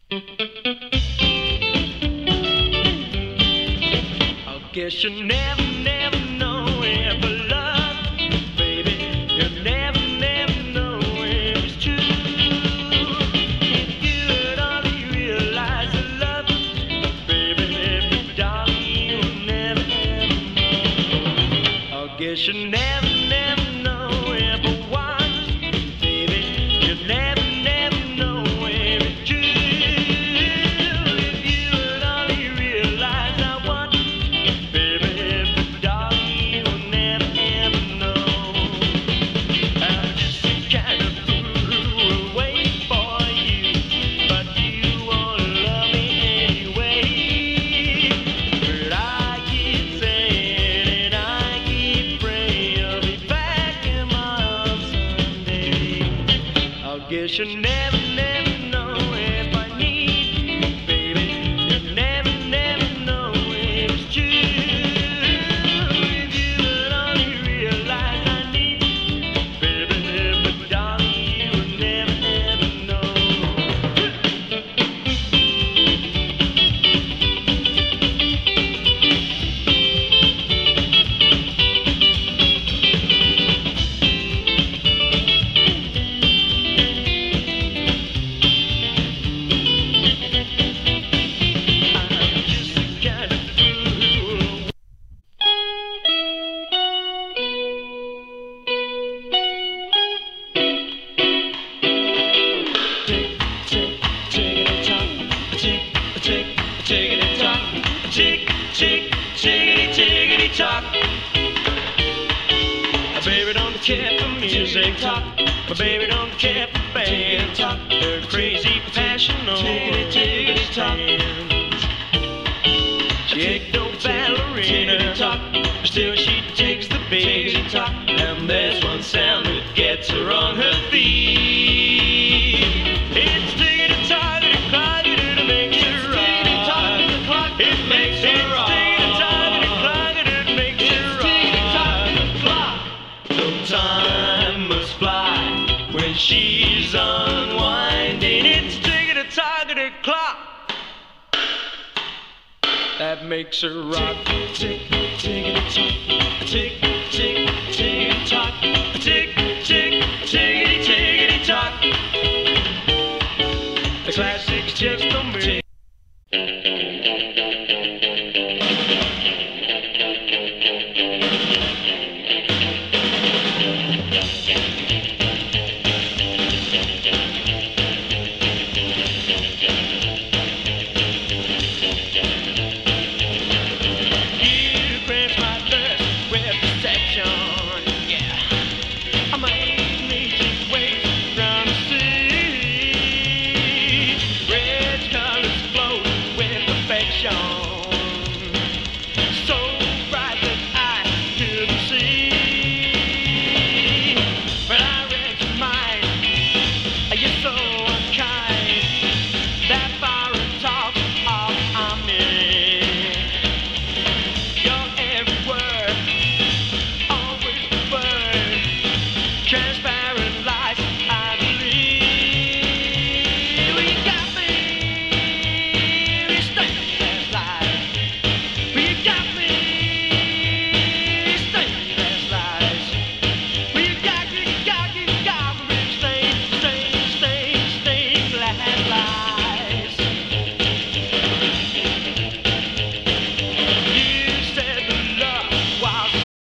I guess you never, never know if love, baby. You never, never know if it's true. If you would only realize the love, baby, if darling, you'll never, ever know. I guess you never, never know if I want, baby. You never, never know if it's true. If you would only realize I want, baby, if darling, you'll never, ever know. I'm just the kind of fool who will wait for you, but you won't love me anyway. But I keep saying and I keep praying you'll be back in my arms someday. I guess you never, never know if I need you, baby. You never, never know if it's true. If you would only realize I need you, baby, but darling, you would never, ever know. I'm just the kind of fool who will tick, tick, tickety tock, tick, tick, tickety tock, tick, tick, tickety, tickety tock. My baby don't care for music talk. My baby don't care for band talk. Her crazy passion on tickety tock. She ain't no ballerina talk, but still she takes the big talk. And there's one sound that gets her on her feet. It's tickety tock, and it makes her rock. It makes her rock. It's tickety tock, and it makes her rock. So time must fly when she's unwinding. It's tickety tock, and it clock that makes her rock. Tick, tickety tock, tick, tick, tickety tock, tick, tick, tickety, tickety tock. The classics just don't make